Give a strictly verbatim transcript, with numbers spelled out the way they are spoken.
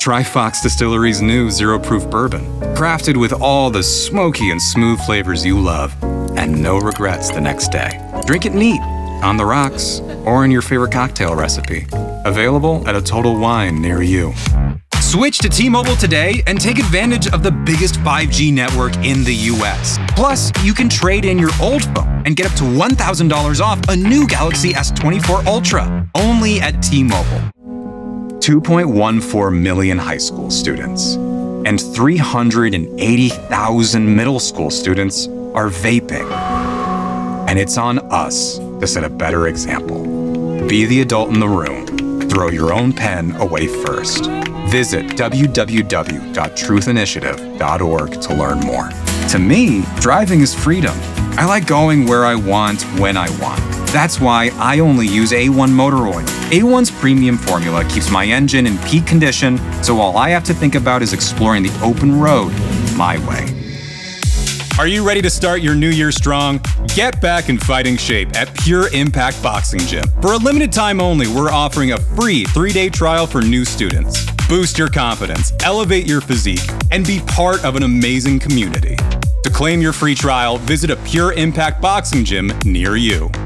Try Fox Distillery's new Zero Proof Bourbon, crafted with all the smoky and smooth flavors you love, and no regrets the next day. Drink it neat, on the rocks, or in your favorite cocktail recipe. Available at a Total Wine near you. Switch to T-Mobile today and take advantage of the biggest five G network in the U S. Plus, you can trade in your old phone and get up to one thousand dollars off a new Galaxy S twenty-four Ultra, only at T-Mobile. two point one four million high school students and three hundred eighty thousand middle school students are vaping. And it's on us to set a better example. Be the adult in the room. Throw your own pen away first. Visit w w w dot truth initiative dot org to learn more. To me, driving is freedom. I like going where I want, when I want. That's why I only use A one motor oil. A one's premium formula keeps my engine in peak condition, so all I have to think about is exploring the open road my way. Are you ready to start your new year strong? Get back in fighting shape at Pure Impact Boxing Gym. For a limited time only, we're offering a free three-day trial for new students. Boost your confidence, elevate your physique, and be part of an amazing community. To claim your free trial, visit a Pure Impact Boxing Gym near you.